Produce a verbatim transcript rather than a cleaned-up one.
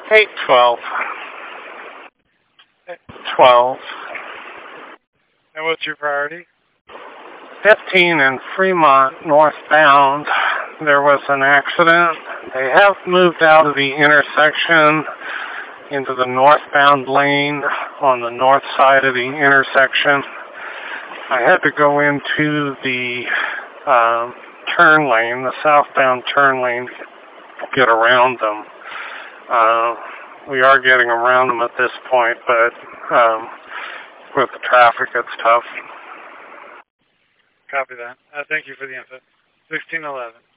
eight twelve. twelve. And what's your priority? fifteen in Fremont, northbound. There was an accident. They have moved out of the intersection into the northbound lane on the north side of the intersection. I had to go into the uh, turn lane, the southbound turn lane, to get around them. Uh, we are getting around them at this point, but um, with the traffic, it's tough. Copy that. Uh, thank you for the info. sixteen eleven.